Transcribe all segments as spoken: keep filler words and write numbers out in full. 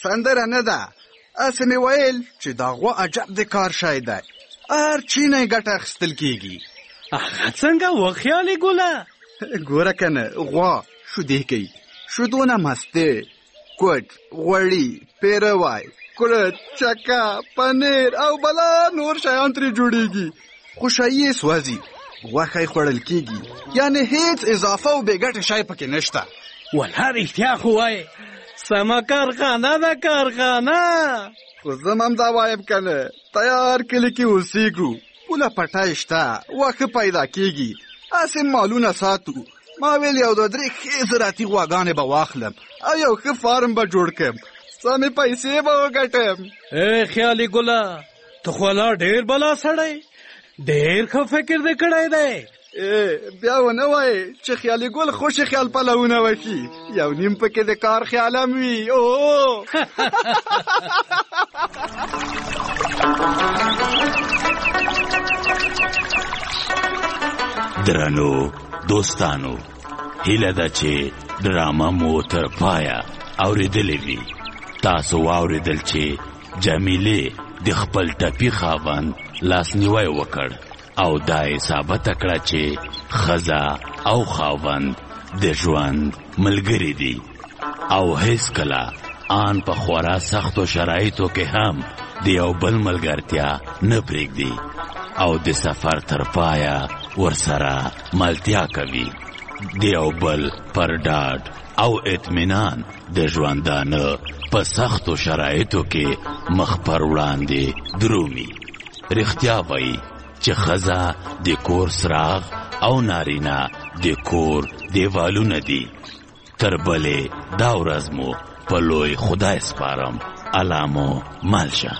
سندره نه ده، اسې مې ویل چې دا غوا عجب د کار شی دی، هر چی نه یې ګټه اخیستل کېږي. هغه څنګه وخیالې ګوله؟ ګوره که نه، غوا شیدې کوي، شیدو نه مستې، کوټ، غوړي، پیروی، کورت، چکه، پنیر او بلا نور شیان ترې جوړېږي، خو شی یې سوځي، غوښه یې خوړل کېږي، یعنې هیڅ اضافه او بې ګټې شی پکې نشته. والله رښتیا خو وایې، سمه کارخانه ده کارخانه. خو زه هم دا وایم که نه، تیار کلي کې اوسېږو، پوله پټی شته، واښه پیدا کېږي، هسې مالونه ساتو. ما ویل یو دوه درې ښې زراعتي غواګانې به واخلم او یو ښه فارم به جوړ کړم، سمې پیسې به وګټم. ای خیالي ګله، ته خو لا ډېر بلا سړی، ډېر ښه فکر دې کړی دی. بیا ونه وایې چې خیالي ګل خوشې خیال پلونه وکړي، یو نیم پکې د کار خیال هم وي. او درنو دوستانو، هیله ده چې ډرامه مو تر پایه اورېدلې وي. تاسو واورېدل چې جمیلې د خپل ټپي خاوند لاسنیوی وکړ او دا یې ثابته کړه چې ښځه او خاوند د ژوند ملګري دي او هیڅکله آن په خورا سختو شرایطو کې هم د یو بل ملګرتیا نه پرېږدي او د سفر تر پایه ورسره ملتیا کوي، د یو بل پر ډاډ او اطمینان د ژوندانه په سختو شرایطو کې مخ پر وړاندې درومي. رښتیا وایي چې ښځه د کور څراغ او نارینه د کور دیوالونه دي. تر بلې دا ورځ مو په لوی خدای سپارم. الله مو مل شه.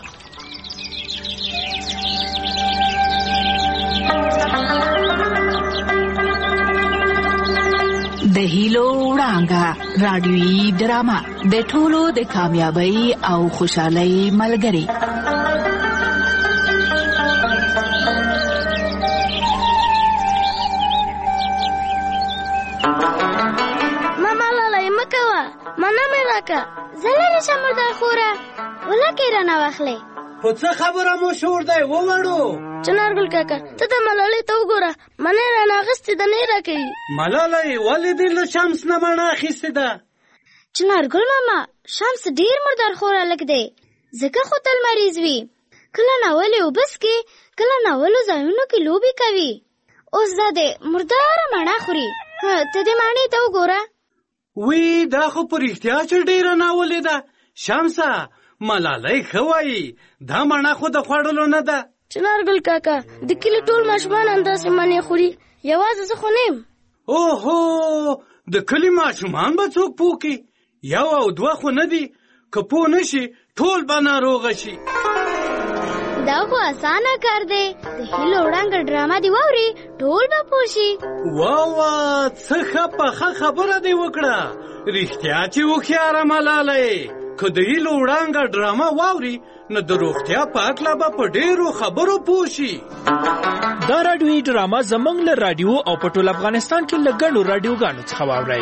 د هیلو وړانګه راډیویي ډرامه د ټولو د کامیابی او خوشحالۍ ملګری. ماما لالی مکوه، منه مې راکه، زه لرې شم مردار خوره، ولکې رانه واخلې. خو څه خبره مو شور دی ووړو؟ چنارګل کاکا، ته د ملالۍ ته وګوره، منه رانه اخیستې ده، نه یې راکوي. ملالۍ ولې دې له شمس نه مڼه اخیستې ده؟ چنارګل ماما، شمس ډېر مردار خوره هلک دی، ځکه خو تل مریض وي، کله ناولې اوبه څښي، کله ناولو ځایونو کې لوبې کوي، اوس دا دی مرداره مڼه خوري. ته دې مڼې ته وګوره. وی دا خو په رښتیا چې ډېره ناولې ده. شمسه، ملالۍ ښه وایي، دا مڼه خو د خوړلو نه ده. چنارګل کاکا، د کلي ټول ماشومان همداسې مڼې خوري، یوازې زه خو نه یم. اوهو، د کلي ماشومان به څوک پوه کړي؟ یو او دوه خو نه دي، که پوه نه شي ټول به ناروغه شي. دا خو اسانه کار دی، د هیلو وړانګه ډرامه دې واوري، ټول به پوه شي. واه، څه ښه پخه خبره دې وکړه. رښتیا چې هوښیاره ملالۍ، که د هیلو وړانګه ډرامه واوري نو د روغتیا په هکله به په ډېرو خبرو پوه شي. دا راډیویي ډرامه زموږ له راډیو او په ټول افغانستان کې له ګڼو راډیوګانو څخه واورئ.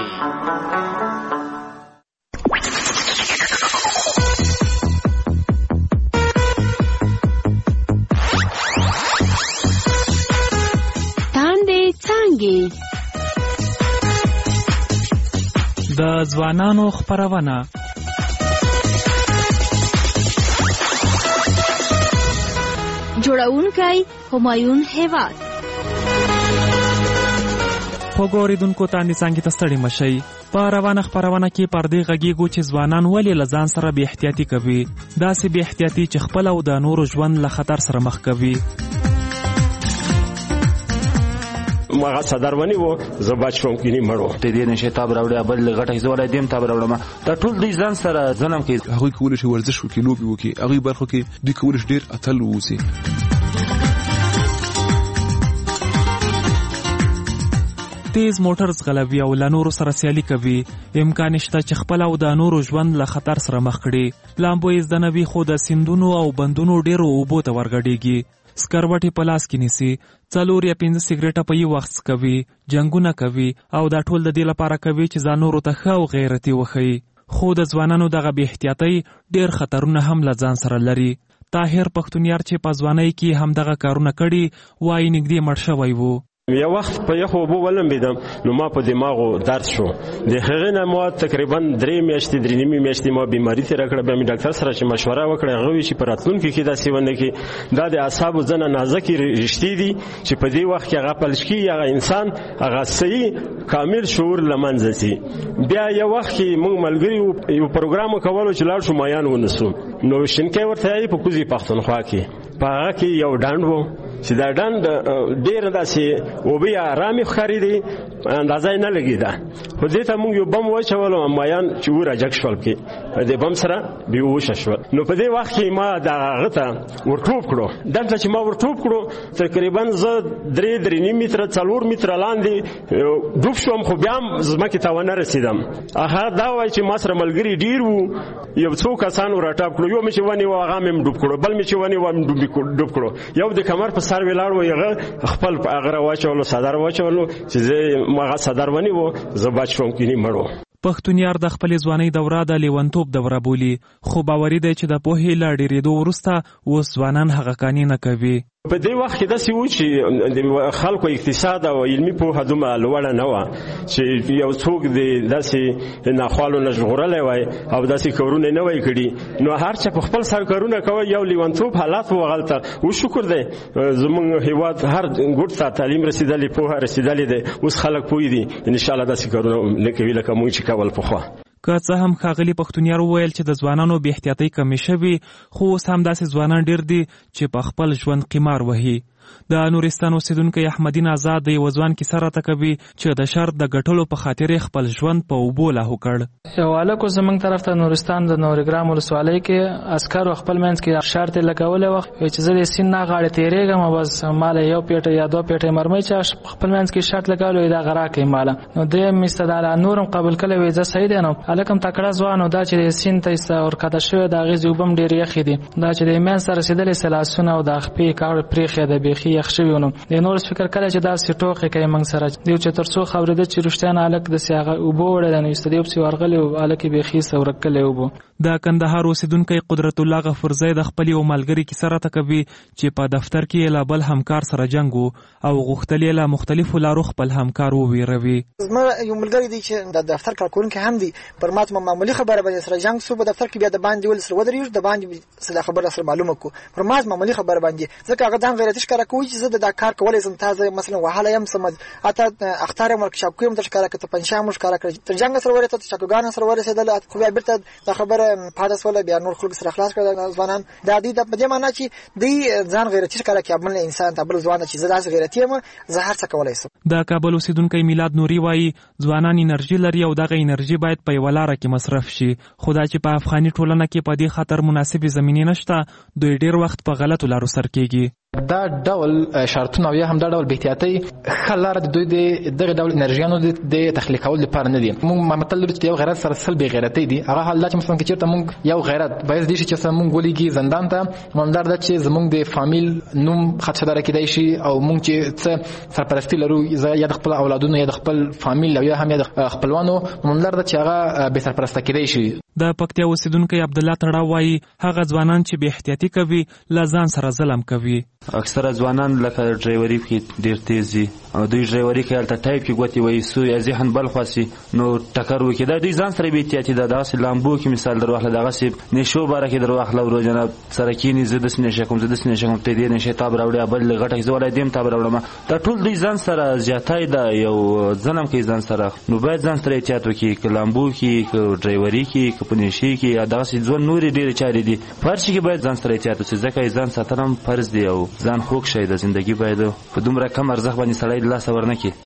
د ځوانانو خپرونه جوړونکی همایون هیواد. خوږو اورېدونکو تاندې څانګې ته ستړي مشئ. په روانه خپرونه کې پر دې غږیږو چې ځوانان ولې له ځان سره بې احتیاطي کوي، داسې بې احتیاطي چې خپل او د نورو ژوند له خطر سره مخ کوي. ماغه صدرونی وو زه بچ شوم کینی مړو ته دې نشه تاب راوړې بل غټه زولای دیم تاب راوړم دا ټول دې ځان سره ځنم کې هغه کول شي ورزش وکي لوبي وکي هغه برخو کې دې کول شي ډیر اتل ووسی. تیز موټر ځغلوي او له نورو سره سیالي کوي، امکان شته چې خپل او د نورو ژوند له خطر سره مخ کړي. لامبو یې زده نه وي خو د سیندونو او بندونو ډیرو اوبو ته ورګډېږي، سکروټې په لاس کې نیسي، څلور یا پنځه سګریټه په یو وخت کوي، جنګونه کوي او دا ټول د دې لپاره کوي چې ځان نورو ته ښه او غیرتي وښیي. خو د ځوانانو دغه بې احتیاطۍ ډېر خطرونه هم له ځان سره لري. طاهر پښتونیار چې په ځوانۍ کې هم دغه کارونه کړي وایي نږدې مړ شوی و. یو وخت په یخو اوبو ولمبېدم نو ما په دماغو درد شو. د هغې نه ما تقریبا درې میاشتې درې نیمې میاشتې ما بیماري تېره کړه. بیا مې ډاکټر سره چې مشوره وکړه هغه وایي چې په راتلونکي کې داسې ونه کړي. دا د اعصابو ځنه نازکې رشتې دي چې په دې وخت کې هغه پلش کېږي هغه انسان هغه صحیح کامل شعور له منځه ځي. بیا یو وخت کې موږ ملګري یو پروګرام وکولو چې لاړ شو مایان ونیسو نو شینکۍ ورته یې په کوزي پښتونخوا کې په هغه کې یو ډنډ و چې دا ډنډ ډېره داسې اوبه یې ارامې ښکارېدې اندازه یې نه لګېده خو دې ته موږ یو بم واچولو مایان چې وراجګ شول پکې د بم سره بېهوشه شول. نو په دې وخت کې ما د هغه ته ورټوپ کړو. دلته چې ما ورټوپ کړو تقریبا زه درې درې نیم متره څلور متره لاندې ډوب شوم خو بیا هم ځمکې ته ونه رسېدم. هغه دا وایي چې ما سره ملګري ډېر وو یو څو کسانو راټاپ کړو. یو مې چې ونیو هغه مې ډوب کړو بل مې چې ونیو هم ډوب کړو. یو د کمر په سر ولاړ و هغه خپل هغه راواچولو صدر واچولو چې زه هغه صدر ونیو زه بچ شوم کینی مړو. پښتونیار د خپلې ځوانۍ دوره د لیونتوب دوره بولي خو باوري دی چې د پوهې له ډېرېدو وروسته اوس ځوانان هغه کانې نه کوي. په دې وخت کې داسې و چې خلکو اقتصاد او علمي پوهه دومره لوړه نه وه چې یو څوک د داسې ناخوالو نه ژغورلی وای او داسې کارونه نه وای کړي. نو هر چا په خپل سر کارونه کوي. یو لیونتوب حالات و هغلته و شکر دی زموږ هېواد هر ګوټ ته تعلیم رسېدلی پوهه رسېدلې دی. اوس خلک پوه دي انشاءالله داسې کارونه نه کوي لکه موږ چې کول پخوا. که څه هم ښاغلي پښتونیار وویل چې د ځوانانو بې احتیاطۍ کمې شوي خو اوس هم داسې ځوانان ډېر دي چې په خپل ژوند قمار وهي. د نورستان اوسیدونکی احمدین آزاد د یو ځوان کیسه راته کوي چې د شرط د ګټلو په خاطر خپل ژوند په اوبو لاهو کړ. یو هلک زموږ طرف ته نورستان د نورګرام ولسوالۍ کې عسکرو خپل منځ کې شرط یې لګولی وه چې زه د سیند نه غاړې تېرېږم او بس ماله یو پیټه یا دوه پیټه مرمۍ چې خپل منځ کې شرط لګولی وي دا راکړئ ماله. نو دی مې ستا دا نور هم قبول کړی وي زه صحیح دی نو هلک هم تکړه ځوان و دا چې د سیند ته ورکښته شوی د هغې اوبه هم ډېرې یخې دي. دا چې د منځ ته رسېدلې سه لاسونه او د خپې کاړ پرېښې ده بیخي یخ شوي و. نو د نور فکر کړی چې داسې ټوکې کوي موږ سره دیو چې تر څو خبرېده چې رښتیا نه هلک داسې هغه اوبه وړی ده نو ایسته دی پسې ورغلی و هلک یې بیخي سه ورک کلی اوبه. د کندهار اوسیدونکی قدرت الله غفورزی د خپل یو ملګري کیسه راته کوي چې په دفتر کې یې له بل همکار سره جنګ و او غوښتل یې له مختلفو لارو خپل همکار وویروي. زما یو ملګری دی چې د دفتر کارکوونکی هم دی پر ما ته معمولي خبره باندې سره جنګ سو په دفتر کې بیا د باندې ول سره ودرېږو د باندې سره خبره سره معلومه کو پر ما معمولي خبره باندې ځکه هغه ځان غیرتي ښکاره کوي چې زه د دا کار کولی شم تازه مثلا وهله یم سم اته اختار یم ورکشاپ کوم د ښکاره کته پنځه مو ښکاره کړ تر جنګ سره ورته چاکوګان سره ورسېدل خو بیا بیرته د خبره پادس ولا بیا نور خلک سره خلاص کړل ځوانان د دې د په دې معنی چې دی ځان غیرتي ښکاره کوي بل انسان ته بل ځوان چې زه داسې غیرتي یم زه هر څه کولی شم. د کابل اوسیدونکی میلاد نوري وایي ځوانان انرژي لري او دغه انرژي باید په یوه لاره کې مصرف شي خو دا چې په افغاني ټولنه کې په دې خاطر مناسبې زمینې نشته دوی ډېر وخت په غلطو لارو سر کېږي. دا ډول شرطونه او یا هم دا ډول بې احتیاطۍ ښه لاره د دوی د دغه ډول انرژیانو د تخلیق کولو لپاره نه دي. موږ متل لرو چې یو غیرت سره سل بې غیرتۍ دي. هغه حال دا چې مثلا که چېرته موږ یو غیرت باعث دی شي چې موږ ولیږي زندان ته ممدار ده چې زموږ د فامیل نوم خدشداره کېدی شي او موږ چې څه سرپرستي لرو یا د خپل اولادونو یا د خپل فامیل او یا هم یا د خپلوانو ممدار ده چې هغه بې سرپرسته کېدی شي. د پکتیا اوسیدونکی عبدالله تړاو وایي هغه ځوانان چې بې احتیاطي کوي له ځان سره ظلم کوي. اکثره ځوانان لکه ډرایوري کې ډېر تیز دي او دوی ډرایوري کوي هلته ټایپ کې ګوتې وایي سو یا ذهن بل خواسي نو ټکر وکړي دا دوی ځان سره بې احتیاطي ده. دغسې لامبو کې مثال در واخله دغسې نشو باره کې در واخله ورو جناب سره کښېني زه داسې نشه کوم زه داسې نشه کوم ته دې نشې تاب راوړې بل غټه زه ولی دیم تاب راوړم دا ټول دوی ځان سره زیاتی ده یو ظلم کوي ځان سره. نو باید ځان سره احتیاط وکړي که لامبو کې که ډرایوري کې که په نشې کې یا دغسې ژوند نورې ډېرې چارې دي په هر شي کې باید ځان سره احتیاط وکړي ځکه ځان ساتنه هم فرض دی او ځان خوږ شی د زندګي باید په دومره کم ارزښت باندې سړی د لاسه ورنه کړي.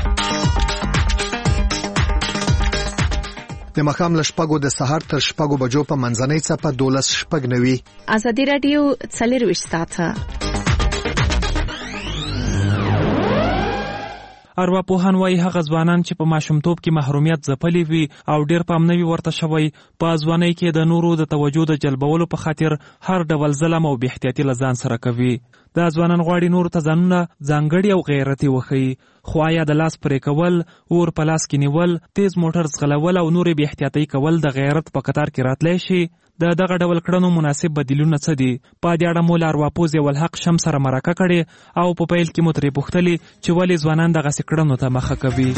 د ماښام له شپږو د سهار تر شپږو بجو په منځنۍ څپه دولس شپږ نوي ازادي راډیو څلېرویشت ساعته ارواپوهان وایي هغه ځوانان چې په ماشومتوب کې محرومیت ځپلي وي او ډېر پام نه وي ورته شوی په ځوانۍ کې د نورو د توجه د جلبولو په خاطر هر ډول ظلم او بې احتیاطي له ځان سره کوي. دا ځوانان غواړي نورو ته ځانونه ځانګړي او غیرتي وښیي، خو آیا د لاس پرې کول، اور په لاس کې نیول، تیز موټر ځغلول او نورې بې احتیاطۍ کول د غیرت په قطار کې راتلی شي؟ د دغه ډول کړنو مناسب بدیلونه څه دي؟ په دې اړه مو له ارواپوه ضیاءالحق شمس سره مرکه کړې او په پیل کې مو ترې پوښتلې چې ولې ځوانان دغسې کړنو ته مخه کوي.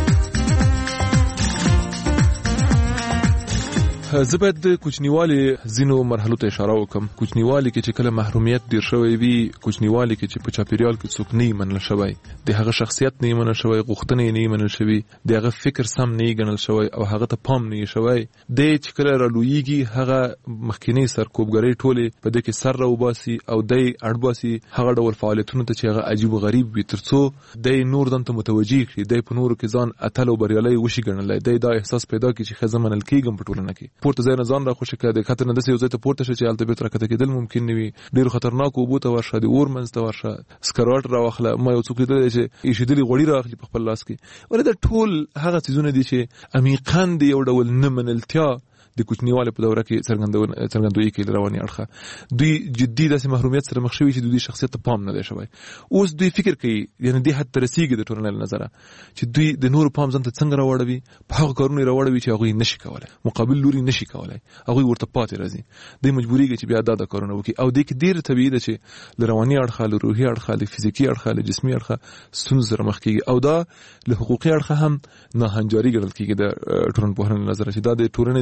زه باید د کوچنیوالي ځینو مرحلو ته اشاره وکم. کوچنیوالي کې چې کله محرومیت ډیر شوی وي، کوچنیوالي کې چې په چاپیریال کې څوک نه منل شوی، د هغه شخصیت نه منل شوی، غوښتنې نه منل شوی، د هغه فکر سم نه ګڼل شوی او هغه ته پام نه شوی، د چې کله رالویږي هغه مخکینی سرکوبګرۍ ټولې په دې کې سر راوباسي او د اړباسي هغه ډول فعالیتونو ته چې هغه عجیب و غریب وي، ترڅو د نور دم ته متوجي کړي، د په نورو کې ځان اتل او بریالی وشي ګڼلی، د دا احساس پیدا کړي چې ښه زه منل کېږم په ټولنه کې. پورته ځای نه ځان را خوشي کړه، د خطر نه داسې یو ځای ته پورته شه چې هلته بېرته راکښته کېدل ممکن نه وي، ډېرو خطرناکو اوبو ته ورشه، د اور منځ ته ورشه، سکروټ راواخله. ما یو څوک لیدلی چې ایښېدلي غوړي رااخلي په خپل لاس کې. ولې دا ټول هغه څیزونه دي چې عمیقاً د یو ډول نه منلتیا د کوچنیوالي په دوره کې څرګندوي کوي. رواني اړخه دوی جدي داسې محرومیت سره مخ شوي چې دوی شخصیت ته پام نه دی شوی. اوس دوی فکر کوي، یعنې دې حد ته رسېږي د ټولنې له نظره چې دوی د نورو پام ځان ته څنګه راوړوي، په هغو کارونو یې راوړوي چې هغوی نشي کولی، مقابل لوري نشي کولی، هغوی ورته پاتې راځي، دوی مجبورېږي چې بیا دا د کارونه وکړي. او دې کې ډېر طبیعي ده چې له رواني اړخه، له روحي اړخه، له فزیکي اړخه، له جسمي اړخه ستونزو سره مخ کېږي. او دا له حقوقي اړخه هم ناهنجاري ګڼل کېږي د ټولنپوهنې له نظره، چې دا د ټولنې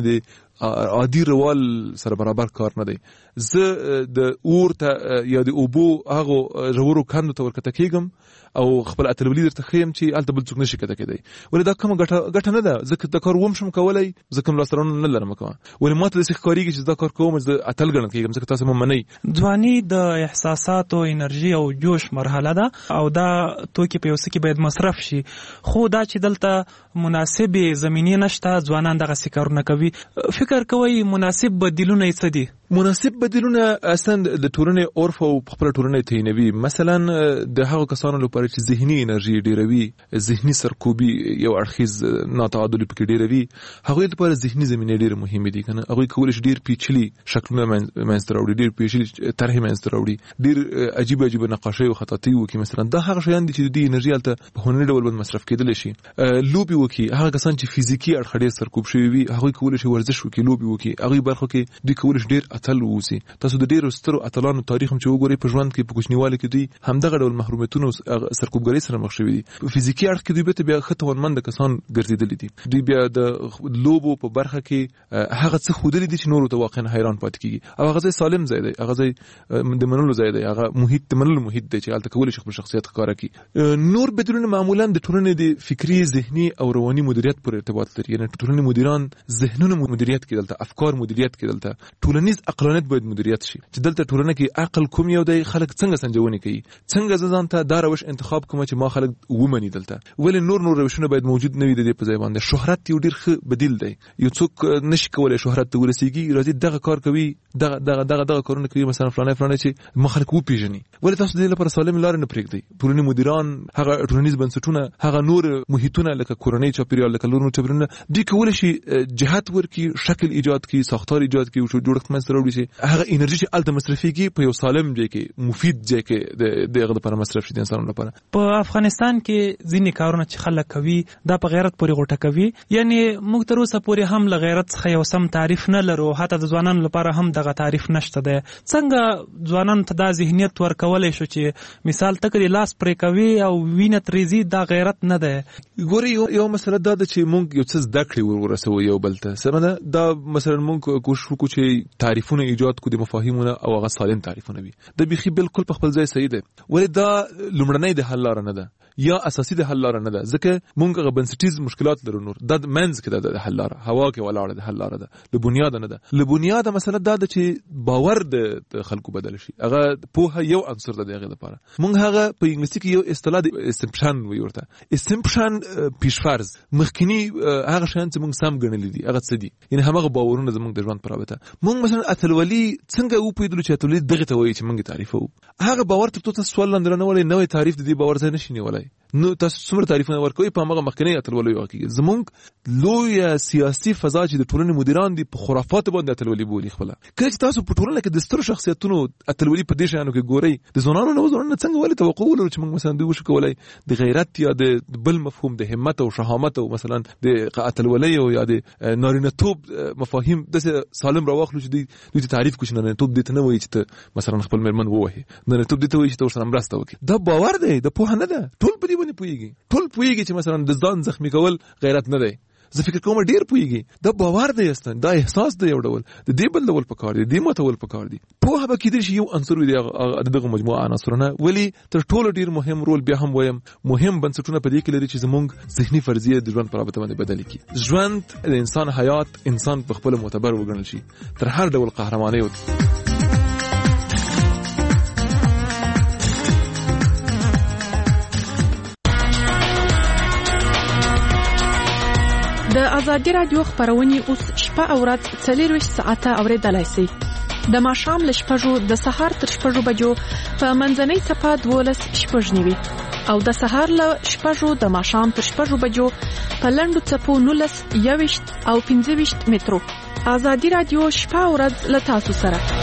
د عادي روال سره برابر کار نه دی. زه د اور ته یا د اوبو هغو ژورو کندو ته ورکته کېږم او خپل اتلولي درته ښیم چې هلته بل څوک نشي کته کېدی. ولې دا کومه ګټه ګټه نه ده. زه دا کار وم شم کولی، زه کوم لاسته راوړنه نه لرم کومه. ولې ما ته داسې ښکارېږي چې دا کار کوم چې زه اتل ګڼل کېږم، ځکه تاسو مه منئ. ځواني د احساساتو، انرژي او جوش مرحله ده او دا توکي په یو څه کې باید مصرف شي، خو دا چې دلته مناسبې زمینې نشته، ځوانان دغسې کارونه کوي. فکر کوئ مناسب بدیلونه یې څه دي؟ مناسب بدیلونه اصلا د ټولنې عرف او خپله ټولنه تعینوي. مثلا د هغو کسانو لپاره چې ذهني انرژي ډیروي، ذهني سرکوبي یو اړخیز ناتعادل پکې ډیروي، هغوی لپاره ذهني زمینې ډېرې مهمې دي. کنه هغوی کولی شي ډېر پیچلي شکلونه منځته راوړي، ډېر پیچلي طرحې منځته راوړي، ډېر عجیب عجیب نقاشۍ او خطاطۍ وکړي. مثلا دا هغه شیان دي چې د دې انرژي هلته په هنري ډول باندې مصرف کېدلی شي. لوبې وکړي، هغه کسان چې فزیکي اړخ ډېر سرکوب شوي وي، هغوی کولی شي ورزش وکړي، لوبې وکړي. هغوی برخو کې دوی کولی شي ډېر اتل واوسي. تاسو د ډېرو سترو اتلانو تاریخ هم چې وګورئ په ژوند کې، په کوچنیوالي کې دوی همدغه ډول محرومیتونو سرکوبګرۍ سره مخ شوي دي. په فزیکي اړخ کې دوی بېرته بیا ښه توانمنده کسان ګرځېدلي دي. دوی بیا د لوبو په برخه کې هغه څه ښودلي دي چې نورو ته واقعا حیران پاتې کېږي. او هغه ځای سالم ځای دی، هغه ځای د منلو ځای دی، هغه محیط د منلو محیط دی چې هلته کولی شي خپل شخصیت ښکاره کړي. نور بدلونونه معمولا د ټولنې د فکري، ذهني او رواني مدیریت پورې ارتباط لري. یعنې ټولنې مدیران ذهنونه مدیریت کړي، دلته افکار مدیریت کړي، دلته ټولنیز عقلانیت باید مدیریت شي چې دلته ټولنه کې عقل کوم یو دی، خلک څنګه سنجونې کوي، څنګه زه ځان ته دا روش انتخاب کوم چې ما خلک ومني. دلته ولې نور نور روشونه باید موجود نه وي د دې په ځای باندې. شهرت یو ډېر ښه بدیل دی. یو څوک نشي کولی شهرت ته ورسېږي، راځي دغه کار کوي، دغه دغه دغه دغه کارونه کوي، مثلا فلانی فلانی چې ما خلک وپېژني. ولې تاسو د دې لپاره سالم لارې نه پرېږدئ؟ ټولنې مدیران، هغه ټولنیز بنسټونه، هغه نور محیطونه لکه کورنۍ چاپېریال، لکه نور چاپېریالونه، دوی کولی شي جهت ورکړي، شکل ایجاد کړي، ساختار ایجاد کړي، جوړښت منځته راوړي چې هغه انرژي چې هلته مصرفېږي په یو سالم ځای کې، مفید ځای کې د هغه لپاره مصرف شي د انسانانو لپاره. په افغانستان کې ځینې کارونه چې خلک کوي دا په غیرت پورې غوټه کوي. یعنی موږ تر اوسه پورې هم له غیرت څخه یو سم تعریف نه لرو، حتی د ځوانانو لپاره هم دغه تعریف نشته دی. څنګه ځوانانو ته دا ذهنیت ورکولی شو چې مثال ته که لاس پرې کوي او وینه ترېځي، دا غیرت نه دی؟ ګورې یو مسله دا ده چې موږ یو څه زده کړې ورسوو یو بل ته. سمه ده، دا مثلا موږ کوشش وکړو چې تعریفونه ایجاد کړو د مفاهیمونه او هغه سالم تعریفونه وي. دا بیخي بالکل په خپل ځای صحیح دی. ولې دا لومړنۍ د حل لاره نه ده یا اساسي د حل لاره نه ده، ځکه موږ هغه بنسټیز مشکلات لرو. نور دا منځ کې ده د حل لاره، هوا کې ولاړه د حل لاره ده، له بنیاده نه ده. له بنیاده مسله دا ده چې باور د خلکو بدل شي. هغه پوهه یو عنصر ده د هغې لپاره. موږ هغه په انګلیسي کې یو اصطلاح د اسمپشن وایي ورته. اسمپشن پیشفرض، مخکیني هغه شیان چې موږ سم ګڼلي دي هغه څه دي، یعنې هماغه باورونه زموږ د ژوند په رابطه. موږ مثلا اتلولي څنګه وپوهېدلو چې اتلولي دغې ته وایي چې موږ یې تعریفوو. هغه باور تر څو تاسو سوال لاندې رانهولئ، نوی تعریف د دې باور ځای نشي نیولی. نو تاسو څومره تعریفونه ورکوي په هغه مخکنی اتلولي واقعي زمونږ لوی سیاسي فضا چې د ټولنې مدیران دي په خرافات باندې اتلولي بولي خپل کله چې تاسو په ټولنه کې د ستر شخصیتونو اتلولي په دې شانو کې ګوري د زونانو نو زونانو څنګه ولې توقع ولرو چې موږ مثلا دوی وشو کولای د غیرت یا د بل مفهوم د همت او شهامت او مثلا د اتلولي او یا د نارینه توب مفاهیم د سالم راوخلو چې دوی دوی تعریف کوي نه توب دې ته نه وایي چې مثلا خپل مرمن ووهي نه توب دې ته وایي چې تاسو سره مرسته وکړي دا باور دی د پوهه نه ده ټول په دې باندې پوهیږي ټول پوهیږي چې مثلا د ځان زخمی کول غیرت نه دی زه فکر کوم ډیر پوهیږي دا باور دی استن دا احساس دی یو ډول د دې بل ډول پکار دی د متول پکار دی پوهه به کېدل شي یو عنصر دی دغه مجموعه عناصرونه ولی تر ټولو ډیر مهم رول بیا هم وایم مهم بنسټونه په دې کې لري چې زموږ ذهني فرضیه د ژوند په رابطه باندې بدل کړي ژوند د انسان حیات انسان په خپل معتبر وګڼل شي تر هر ډول قهرماني د ازادي رادیو خبرونه اوس شپه او ورځ څلور ساعته اوریدلای شئ د ماښام له شپږو د سهار تر شپږو بجو په منځنۍ صفه دولس شپږ نیوي او د سهار له شپږو د ماښام تر شپږو بجو په لنډو څپو نولس یويشت او پنځه ویشت مترو ازادي رادیو شپه او ورځ له تاسو سره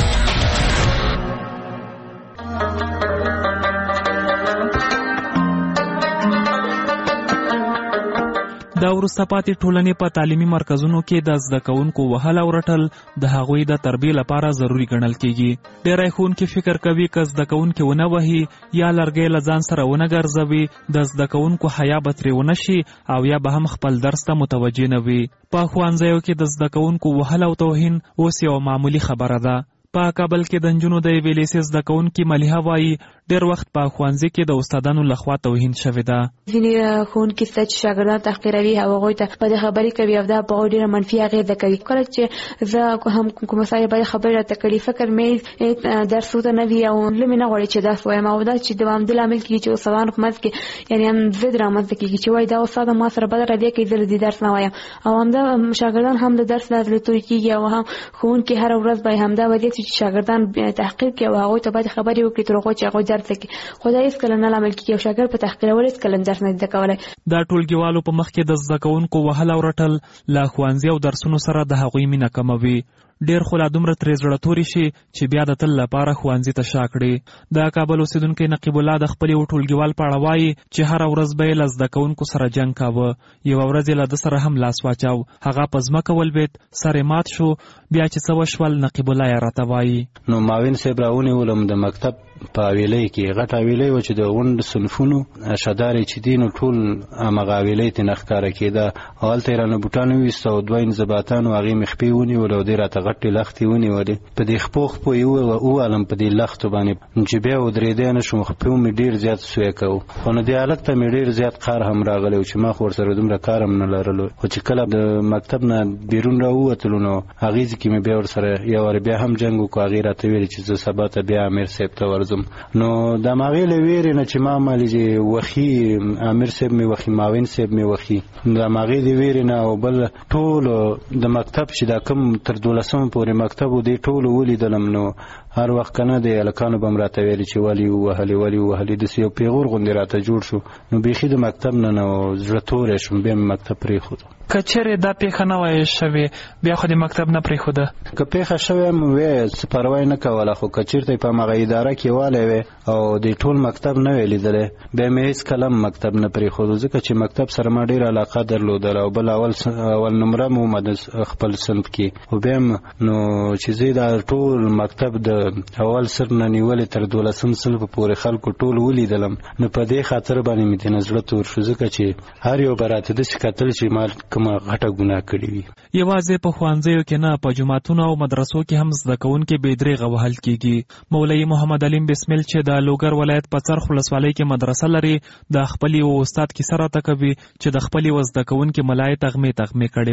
د وروسته پاتې ټولنې په تعلیمي مرکزونو کې د زده کوونکو وهل او رټل د هغوی د تربیې لپاره ضروری ګڼل کېږي. ډېری ښوونکي فکر کوي که زده کوونکي ونه وهي یا لرګی له ځان سره ونه ګرځوي د زده کوونکو حیا به ترې ونه شي او یا به هم خپل درس ته متوجه نه وي. په ښوونځیو کې د زده کوونکو وهل او توهین اوس یو معمولي خبره ده. په کابل کې د نجونو د یوې لیسې زده کوونکي ملیحه وایي ډېر وخت په ښوونځي کې د استادانو لخوا توهین شوې ده. ځینې ښوونکي شته چې شاګردان تحقیروي او هغوی ته بدې خبرې کوي او دا په هغوی ډېره منفي اغېزه کوي. کله چې زه هم کومه ځای بدې خبرې راته کړي فکر مې درس ورته نه وي او زړه مې نه غواړي چې درس وایم او دا چې دوامداره لامل کېږي چې استادانو په منځ کې یعنې هم ضد رامنځته کېږي چې وایي دا استاد ما سره بده رویه کوي زه د درس نه وایم او همدا شاګردان هم د درس نه زړهتوري کېږي او هم ښوونکي هره ورځ به همدا وضعیت چې شاګردان تحقیر کوي او هغوی ته باید خبرې وکړي تر هغو چې هغوی درس وکړي خو دا هېڅکله نه لامل کېږي او شاګرد په تحقیرولو هېڅکله درس نه زده کولی. دا ټولګیوالو په مخ کې د زده کوونکو وهل او رټل له ښوونځي او درسونو سره د هغوی مینه کموي. ډېر خو لا دومره ترې زړه توري شي چې بیا د تل لپاره ښوونځي ته شا کړي. د کابل اوسېدونکی نقیب الله د خپل یو ټولګیوال په اړه وایي چې هره ورځ به یې له زده کوونکو سره جنګ کاوه. یوه ورځ یې له ده سره هم لاس واچاو. هغه په ځمکه ولوېد، سر یې مات شو. بیا چې څه وشول نقیب الله یې راته وایي. نو معاون صاحب راونیولم د مکتب په حویلۍ کې غټ حویلۍ وه چې د غونډ صنفونو شدارې چې دي نو ټول همغه حویلۍ ترې نه ښکاره کېده. هلته یې رانه بوټان وویسته او دوه انضباطانو هغې مې خپې ونیولې او دې راته غټې لختې ونیولې. په دې خپو خپو یې ووالم په دې لختو باندې چې بیا ودرېدی نه شوم. خپې مې ډېر زیات سوی کوو خو نو دې هلک ته مې ډېر زیات قهر هم راغلی و چې ما خو ورسره دومره کار هم نه لرلو. خو چې کله د مکتب نه بیرون راووتلو نو هغې ځای کې مې بیا ورسره یو وارې بیا هم جنګ وکړو. هغې راته ویلې چې زه سبا ته بیا امیر صاحب ته ورځم. نو د هماغې له ویرې نه چې ما مالې چې وخي امیر صاحب مې وخي معاون صاحب مې وخي د هماغې د ویرې نه او بل ټولو د مکتب چې دا کوم تر دولسم پورې مکتب و دې ټولو ولیدلم. نو هر وخت که نه د هلکانو به م راته ویلې چې ولې ووهلې ولې ووهلې داسې یو پیغور غوندې راته جوړ شو. نو بیخي د مکتب نه نه زړه توری شوم. بیا مې مکتب پرېښودو. که چیرې دا پیښه نه وای شوې بیا خو د مکتب نه پرېښوده. که پیښه شوې هم وی څه پروا یې نه کوله خو که چېرته په همغه اداره کې والی وی او د ټول مکتب نه وی لیدلی بیا مې هېڅکله هم مکتب نه پرېښودو ځکه چې مکتب سره ما ډېره علاقه درلودله او بل اول اول نمره م ومه د خپل صنف کې. خو بیا هم نو چې زه دا ټول مکتب د اول صنف نه نیولې تر دولسم صنف پورې خلکو ټول ولیدلم نو په دې خاطر باندې مې دې نه زړه تور شو ځکه چې هر یو به راته داسې کتل چې ما کومه غټه ګناه کړې وي. یوازې په ښوونځیو کې نه په جوماتونو او مدرسو کې هم زده کوونکي بې درېغه وهل کېږي. مولوي محمد علیم بسمل چې د لوګر ولایت په څرخ ولسوالۍ کې مدرسه لري د خپل یو استاد کیسه راته کوي چې د خپل یو زده کوونکي ملایې تغمې تغمې کړې وه.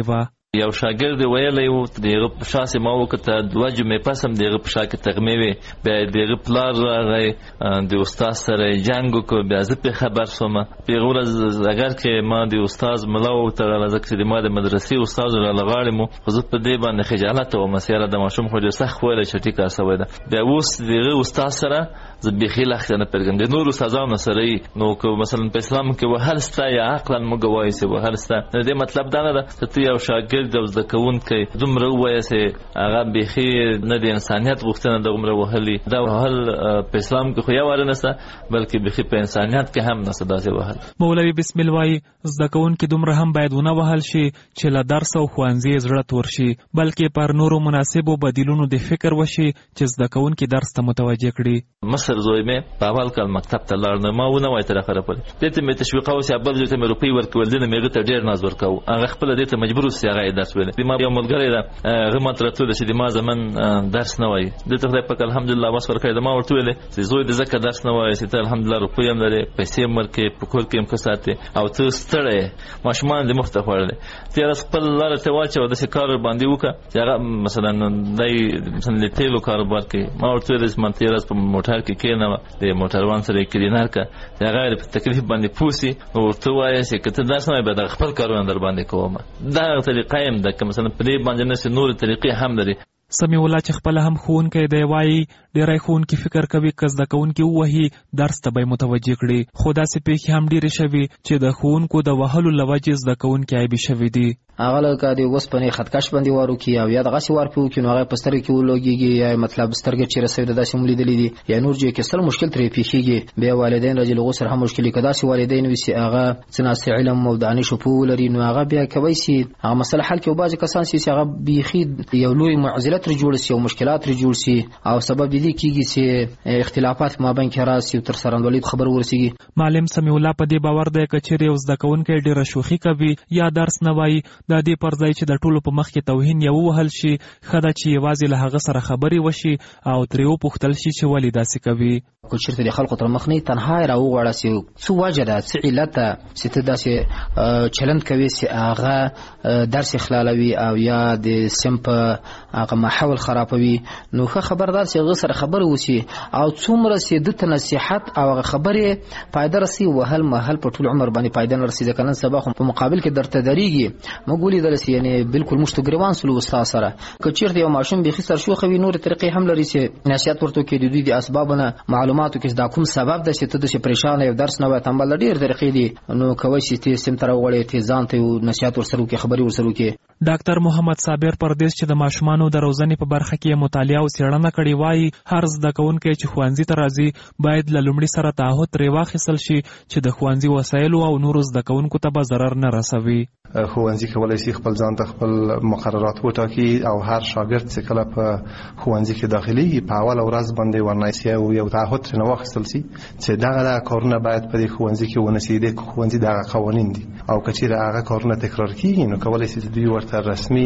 یو شاګرد ویلی و دغه په شا سې ما وکته دوه جمعې پس هم دغه په شا کې تغمې وې بیا دغه پلار راغی د استاد سره یې جنګ وکړو بیا زه پرې خبر شوم په هغه ورځ اگر کې ما د استاد ملا وتړله ځکه چې ما د مدرسې استاد راله غاړې مو خو زه په دې باندې خجالته وم چې یاره د ماشوم خو ډېر سخت ویلی چې ټیکه سوی ده بیا اوس دغه استاد سره زه بیخي لښته نه پرېږدم د نورو استادانو سره یي نو که مثلا په اسلام کې وهل سته یا عقلا موږ وایو چې وهل سته د دې مطلب دا نه ده چې ته یو شاګرد او زده کوونکی دومره ووایه چې هغه بیخي نه د انسانیت غوښتنه د دومره وهلي دا وهل په اسلام کې خو یو واره نشته بلکې بیخي په انسانیت کې هم نشته داسې وهل. مولوي بسم الله وایي زده کوونکي دومره هم باید ونه وهل شي چې له درس او ښوونځي زړه تور شي بلکې پر نورو مناسبو بدیلونو د فکر وشي چې زده کوونکي درس ته متوجه کړي. مصر زوی مې په اول کال مکتب ته لاړ نه ما ونه وای تر اخره پورې دې ته مې تشویقاوه چې بل ځای ته مې روپۍ ورکول دې نه مې هغه ته ډېر ناز ورکاوه هغه خپله دې ته مجبور و چې هغه یې درس ویلی ما یو ملګری ده هغه ما ته راتللی چې د ما زمن درس نه وایي دې ته خدای پاک الحمدلله وس ورکړی د ما ورته ویلې چې زوی دې ځکه درس نه وایي چې ته الحمدلله روپۍ هم لرې پیسې هم ورکوې په کور کې هم ښه ساتې او ته ستړی یې ماشومان دې مخ ته خوړلی تېره ورځ خپل لاره ته واچوه داسې کار ورباندې وکړه چې هغه مثلا دی مثلا د تیلو کاروبار کوي ما ورته ویلې چې ما تېره ورځ په موټر کې کښېنوه د موټروان سره یې کلینر کړه چې هغه په تکلیف باندې پوه سي نو ورته ووایه چې که ته درس نه وایې بیا دغه خپل کارونه در باندې کوم دغه طریقه یې هم ده که مثلا په دې باندې نسي نورې طریقې هم لري. سمیع الله چې خپله هم ښوونکی دی وایي ډېری ښوونکي فکر کوي که زده کوونکي ووهي درس ته به یې متوجه کړي خو داسې پیښې هم ډېرې شوي چې د ښوونکو د وهلو له وجې زده کوونکي عیبي شوي دي. هغه لکه د اوسپنې خطکش باندې وار وکړي او یا دغسې وار پرې وکړي نو هغه په سترګې کې ولګېږي یا مطلب سترګې چېرې سوي ده داسې هم لیدلي دي یا نور ځای کې سل مشکل ترې پېښېږي بیا والدین راځي له هغو سره هم مشکل وي که داسې والدین وي چې هغه څه ناست علم او دانش پوه ولري نو هغه بیا کوی سي هغه مسله حل کړي او بعضې کسان سي چې هغه بیخي یو لوی معضله ترې جوړه سي او مشکلات ترې جوړ سي او سبب د دې کېږي چې اختلافات په مابین کې راسي او تر سرانډولۍ خبر ورسېږي. معلم سمیع الله په دې باور دی که چېرې یو زده کوونکی ډېره شوخي کوي یا درس نه وایي د دې پر ځای چې د ټولو په مخ کې توهین یې ووهل شي ښه ده چې یوازې له هغه سره خبرې وشي او ترې وپوښتل شي چې ولې داسې کوي. که چېرته د خلکو تر مخ نه تنها یې راوغواړه چې څه وجه ده څه علت ده چې ته داسې چلند کوې چې هغه درس اخلالوي او یا د سیم په هغه ماحول خرابوي نو ښه خبردار چې هغه سره خبرې وشي او څومره چې ده ته نصیحت او هغه خبرې فایده رسي وهل مهل په ټول عمر باندې فایده نه رسي ځکه نن سبا خو په مقابل کې درته درېږي موږ ولیدل چې یعنې بالکل موږ ته ګریوان سلو استاد سره که چېرته یو ماشوم بیخي سرشوخه وي نورې طریقې هم لري چې نصیحت ورته وکړي د دوی د اسبابو نه معلوماتو کې دا کوم سبب ده چې ته داسې پریشانه یو درس نه وایې تنبل ډېر طریقې دي نو کوی چې ته سیم ته راوغواړې ته ځان ته نصیحت ورسره وکړې خبرې ورسره وکړې. ډاکټر محمد صابر پردیس چې د ماشومانو د روزنې په برخه کې مطالعه او څېړنه کړې وایي هر زده کوونکی چې ښوونځي ته راځي باید له لومړي سره تعهد ترې واخیستل شي چې د ښوونځي وسایلو او نورو زده کوونکو ته به ضرر نه رسوي. ښوونځي کولی شي خپل ځان ته خپل مقررات وټاکي او هر شاګرد چې کله په ښوونځي کې داخليږي په اوله ورځ باندې ورنایسي او یو تعهد ترې واخیستل شي چې دغه دغه کارونه باید په دې ښوونځي کې ونه شي د ښوونځي دغه قوانین دي او که چېرې هغه کارونه تکرار کېږي نو کولی شي دوی ورته رسمي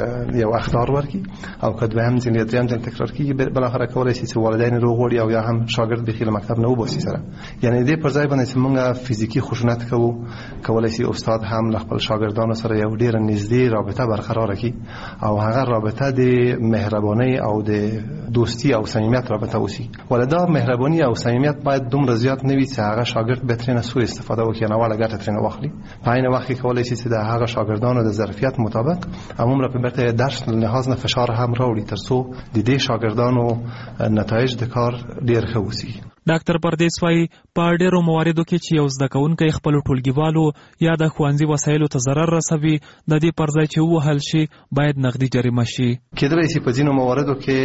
یو اخطار ورکړي او که دویم ځل یا دریم ځل تکرار کېږي بالاخره کولی شي چې والدین یې روغوړي او یا هم شاګرد بیخي له مکتب نه وباسي سره یعنې دې پر ځای باندې چې موږ فزیکي خشونت کوو کولی شي استاد هم له خپل شاګردانو سره یو ډېره نږدې رابطه برقراره کړي او هغه رابطه د مهربانۍ او د دوستي او صمیمیت رابطه وشي ولدا مهرباني او صمیمیت باید دومره زیات نه وي چې هغه شاګرد به ترېنه سوء استفاده وکړي ناوړه ګټه ترېنه واخلي په عین وخت کې کولی شي چې د هغه شاګردانو د ظرفیت مطابق عموما په برته درس له لحاظ نه فشار هم راوړي تر څو د دې شاګردانو نتایج د کار ډېر ښه وشي. ډاکټر پردیس وایي په ډېرو مواردو کې چې یو زده کوونکی خپلو ټولګیوالو یا د ښوونځي وسایلو ته ضرر رسوي د دې پر ځای چې ووهل شي باید نقدي جریمه شي. کېدلی شي په ځینو مواردو کې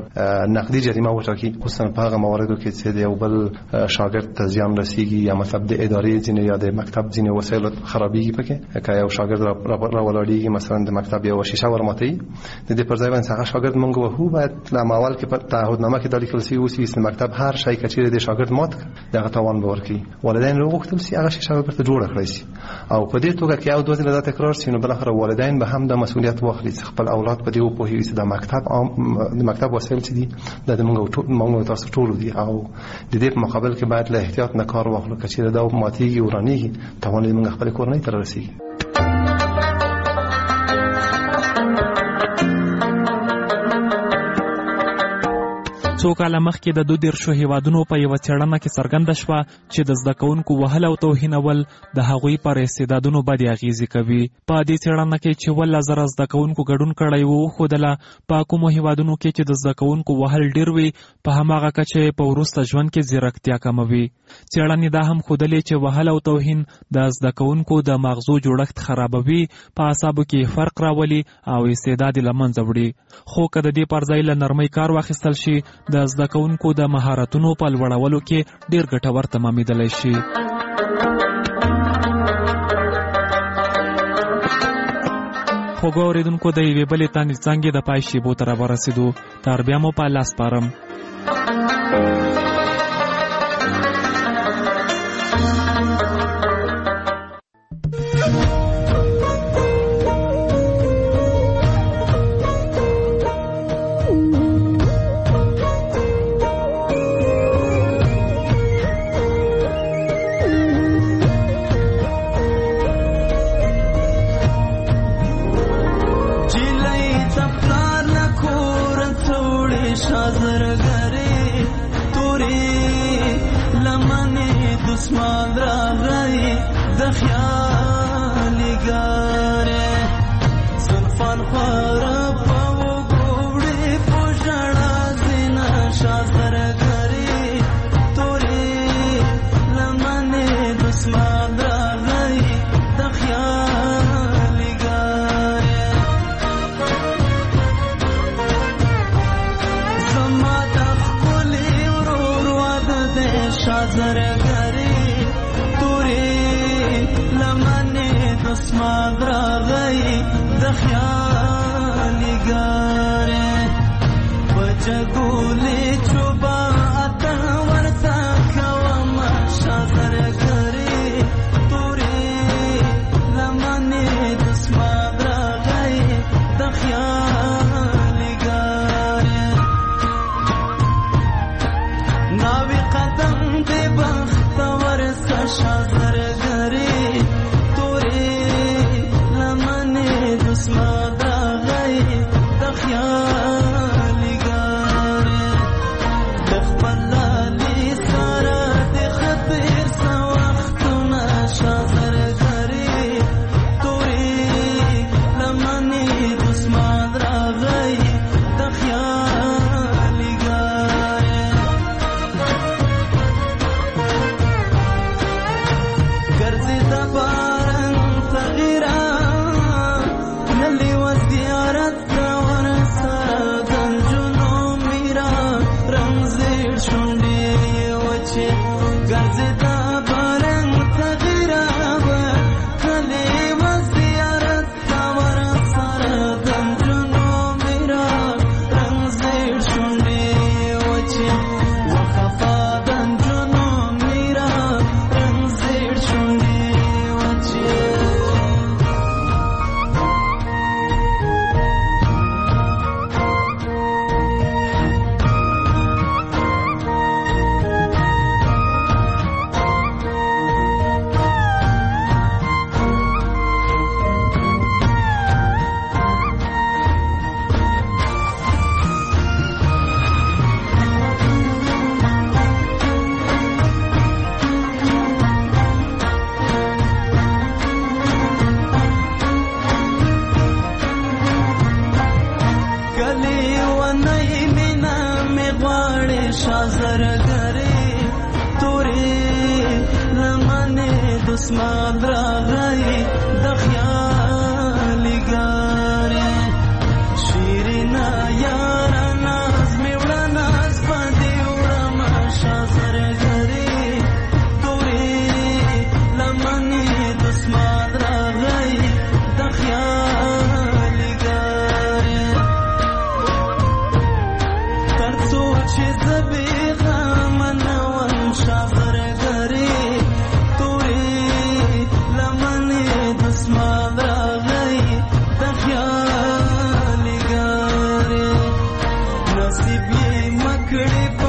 نقدي جریمه وټاکي خصوصا په هغه مواردو کې چې د یو بل شاګرد ته زیان رسیږي یا مطلب د ادارې ځینې یا د مکتب ځینې وسایلو خرابېږي پکې که یو شاګرد راولاړېږي مثلا د مکتب یو شیشه ورماتوي د دې پر ځای باندې هغه شاګرد موږ وهو باید له اول کې په تعهدنامه کې دا لیکل شوي اوسي چې مکتب هر شی که چېرې د شاګرد مات دغه تاوان به ورکړي والدین راغوښتل شي هغه شیشه به بیرته جوړه کړی شي او په دې توګه که یو دوه ځله دا تکرار شي نو بالاخره والدین به هم د مسؤلیت واخلي چې خپل اولاد په دې وپوهوي چې د مکتب د مکتب وسایل چې دي دا د موږ تاسو ټولو دي او د دې په مقابل کې باید له احتیاط نه کار واخلو که چېرې دا ماتېږي ورانېږي تاوان یې موږ خپلې کورنۍ ته رارسېږي. څو کاله مخکې د دوه دېرشو هیوادونو په یوه څېړنه کې څرګنده شوه چې د زده کوونکو وهل او توهینول د هغوی پر استعدادونو بدې اغېزې کوي. په دې څېړنه کې چې اوولس زره زده کوونکو ګډون کړی و وښودله په کومو هیوادونو کې چې د زده کوونکو وهل ډېر وي په هماغه کچه په وروسته ژوند کې ځیرکتیا کموي. څېړنې دا هم ښودلې چې وهل او توهین د زده کوونکو د مغزو جوړښت خرابوي، په اعصابو کې فرق راولي او استعداد یې له منځه وړي. خو که د دې پر ځای له نرمۍ کار واخیستل شي د زده کوونکو د مهارتونو په لوړولو کې ډېر ګټور تمامېدلی شي. خوږو اورېدونکو د یوې بلې تانې څانګې د پای شیبو ته راورسېدو. تر بیا مو په الله سپارم. نصیب یې مکړې